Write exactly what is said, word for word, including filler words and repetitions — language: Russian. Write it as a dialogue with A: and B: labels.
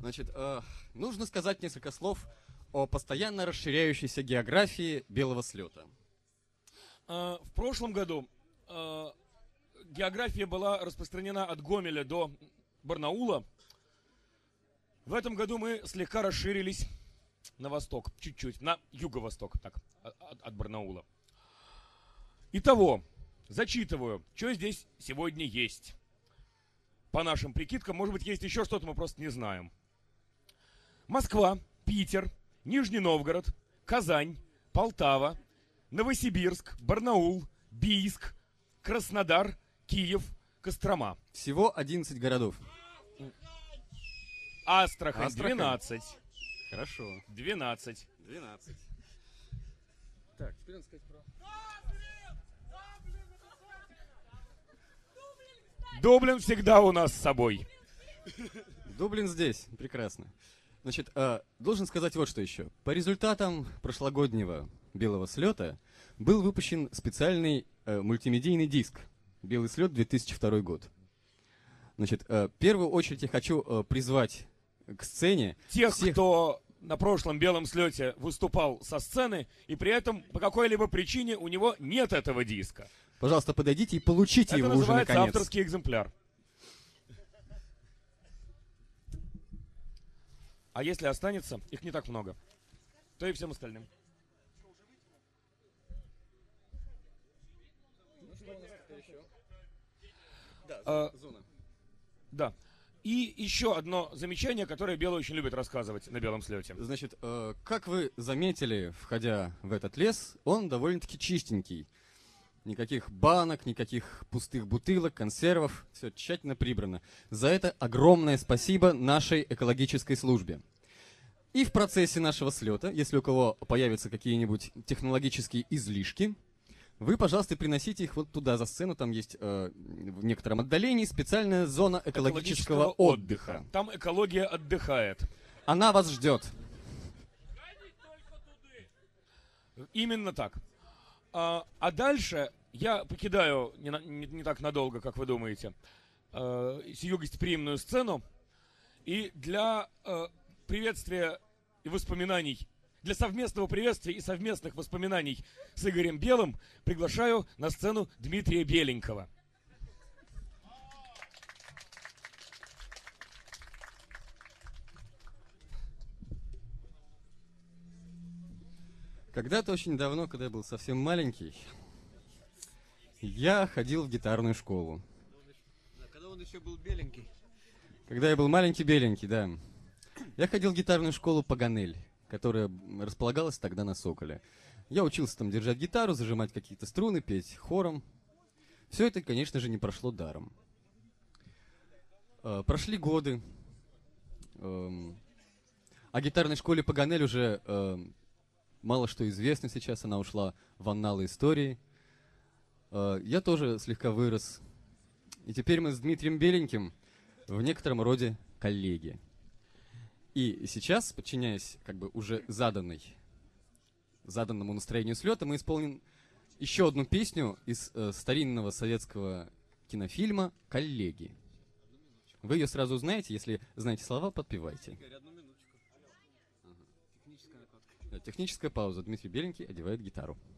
A: Значит, э, нужно сказать несколько слов о постоянно расширяющейся географии белого слета.
B: А, в прошлом году а, география была распространена от Гомеля до Барнаула. В этом году мы слегка расширились на восток, чуть-чуть, на юго-восток, так, от, от Барнаула. Итого, зачитываю, что здесь сегодня есть. По нашим прикидкам, может быть, есть еще что-то, мы просто не знаем. Москва, Питер, Нижний Новгород, Казань, Полтава, Новосибирск, Барнаул, Бийск, Краснодар, Киев, Кострома.
A: Всего одиннадцать городов.
B: Астрахань,
A: Астрахань.
B: двенадцать.
A: Хорошо.
B: двенадцать.
A: двенадцать. Так, теперь надо сказать про...
B: Дублин всегда у нас с собой.
A: Дублин здесь. Прекрасно. Значит, э, должен сказать вот что еще. По результатам прошлогоднего белого слета был выпущен специальный э, мультимедийный диск «Белый слет две тысячи второй год». Значит, э, в первую очередь я хочу э, призвать к сцене
B: Тех,
A: всех...
B: кто на прошлом белом слете выступал со сцены, и при этом по какой-либо причине у него нет этого диска.
A: Пожалуйста, подойдите и получите
B: Это
A: его уже
B: называется
A: наконец.
B: авторский экземпляр. А если останется, их не так много, то и всем остальным. А, да. И еще одно замечание, которое Белый очень любит рассказывать на белом слете.
A: Значит, э, как вы заметили, входя в этот лес, он довольно-таки чистенький. Никаких банок, никаких пустых бутылок, консервов. Все тщательно прибрано. За это огромное спасибо нашей экологической службе. И в процессе нашего слета, если у кого появятся какие-нибудь технологические излишки, вы, пожалуйста, приносите их вот туда, за сцену. Там есть э, в некотором отдалении специальная зона экологического, экологического отдыха. отдыха.
B: Там экология отдыхает.
A: Она вас ждет.
B: Именно так. А, а дальше я покидаю не, на, не, не так надолго, как вы думаете, э, сию гостеприимную сцену. И для э, приветствия и воспоминаний, для совместного приветствия и совместных воспоминаний с Игорем Белым приглашаю на сцену Дмитрия Беленького.
A: Когда-то очень давно, когда я был совсем маленький, я ходил в гитарную школу.
C: А когда он еще был беленький?
A: Когда я был маленький-беленький, да. Я ходил в гитарную школу «Паганель», которая располагалась тогда на Соколе. Я учился там держать гитару, зажимать какие-то струны, петь хором. Все это, конечно же, не прошло даром. Э, прошли годы. Э, о гитарной школе «Паганель» уже э, мало что известно сейчас. Она ушла в анналы истории. Э, я тоже слегка вырос. И теперь мы с Дмитрием Беленьким в некотором роде коллеги. И сейчас, подчиняясь как бы уже заданной, заданному настроению слета, мы исполним еще одну песню из э, старинного советского кинофильма «Коллеги». Вы ее сразу узнаете, если знаете слова, подпевайте.
C: Игорь, одну минуточку. Ага. Техническая накладка.
A: Да, техническая пауза. Дмитрий Беленький одевает гитару.